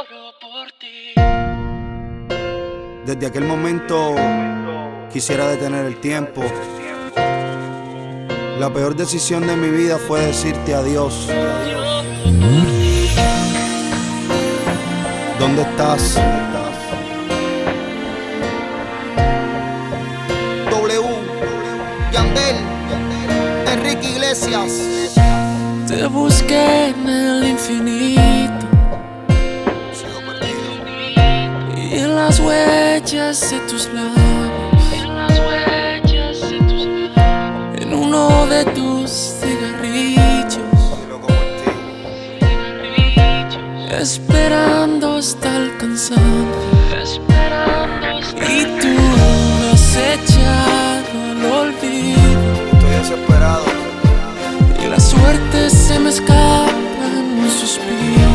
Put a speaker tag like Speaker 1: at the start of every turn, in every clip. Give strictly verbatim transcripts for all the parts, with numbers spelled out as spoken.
Speaker 1: Lloro por ti.
Speaker 2: Desde aquel momento quisiera detener el tiempo. La peor decisión de mi vida fue decirte adiós. ¿Dónde estás? W, Yandel, Enrique Iglesias.
Speaker 1: Te busqué en el infinito y en las huellas de tus labios, en uno de tus cigarrillos, esperando hasta el cansancio. Y tú me has echado al olvido.
Speaker 2: Estoy desesperado.
Speaker 1: Y la suerte se me escapa en un suspiro.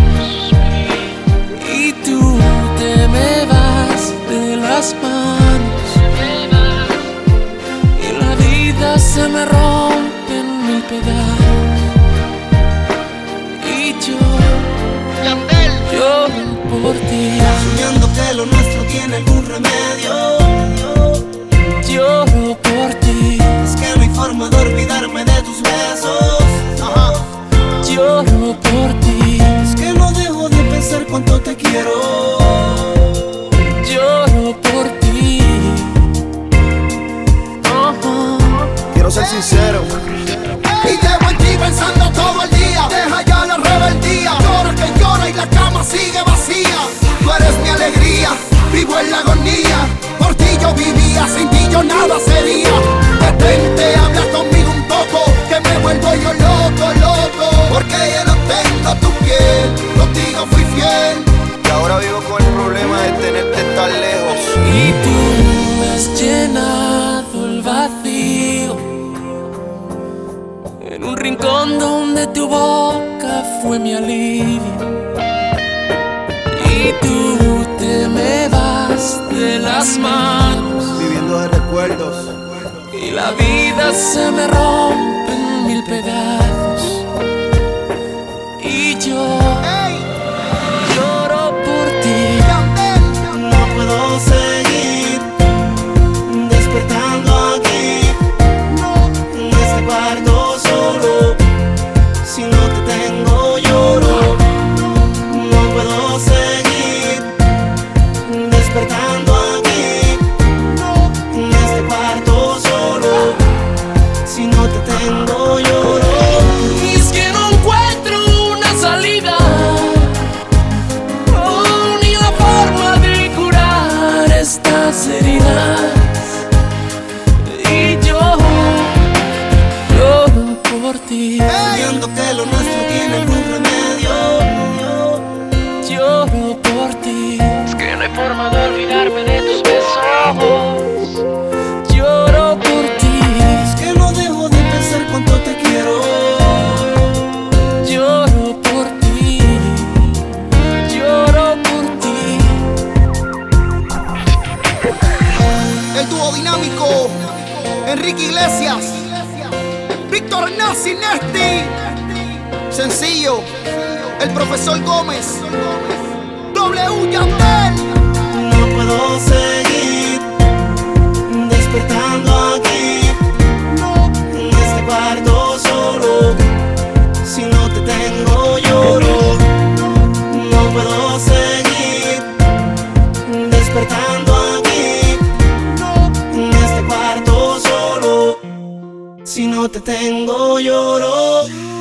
Speaker 1: Y tú te me vas de las manos. Y la vida se me rompe en mil pedazos. Y yo lloro por ti.
Speaker 3: Soñando que lo nuestro tiene algún remedio.
Speaker 1: Lloro por ti.
Speaker 3: Es que no hay forma de olvidarme de tus besos. Ajá.
Speaker 1: Lloro por ti.
Speaker 3: Es que no dejo de pensar cuánto te quiero.
Speaker 1: Lloro por ti. Uh-huh.
Speaker 2: Quiero ser sincero.
Speaker 3: Y llevo en ti pensando todo el día. Deja ya la rebeldía. Llora que llora y la cama sigue vacía. Tú eres mi alegría, vivo en la agonía. Por ti yo vivía, sin ti yo nada sería. Detente, habla conmigo un poco, que me vuelvo yo loco, loco. Porque ya no tengo tu piel, contigo fui fiel.
Speaker 2: Y ahora vivo con el problema de tenerte tan lejos.
Speaker 1: Y tú me has llenado el vacío en un rincón donde tu boca fue mi alivio. Y tú te me vas de las manos.
Speaker 2: Viviendo de recuerdos.
Speaker 1: Y la vida se me rompe en mil pedazos. Y yo lloro por ti.
Speaker 3: No puedo seguir despertando aquí, en este cuarto solo. Si no te tengo lloro. No puedo seguir despertando aquí, en este cuarto solo. Si no te tengo lloro.
Speaker 1: Y es que no encuentro una salida, oh, ni la forma de curar estas heridas. Y yo lloro por ti.
Speaker 3: Viendo que lo nuestro tiene algún remedio.
Speaker 1: Lloro por ti. Es que no hay forma de olvidarme de tus besos. Lloro por ti.
Speaker 3: Es que no dejo de pensar cuánto te quiero.
Speaker 1: Lloro por ti. Lloro por ti.
Speaker 2: El dúo dinámico, Enrique Iglesias, Víctor Nazi Nesti. Sencillo, el profesor Gómez, W Yandel.
Speaker 3: No puedo seguir despertando aquí, en este cuarto solo. Si no te tengo lloro. No puedo seguir despertando aquí, en este cuarto solo. Si no te tengo lloro.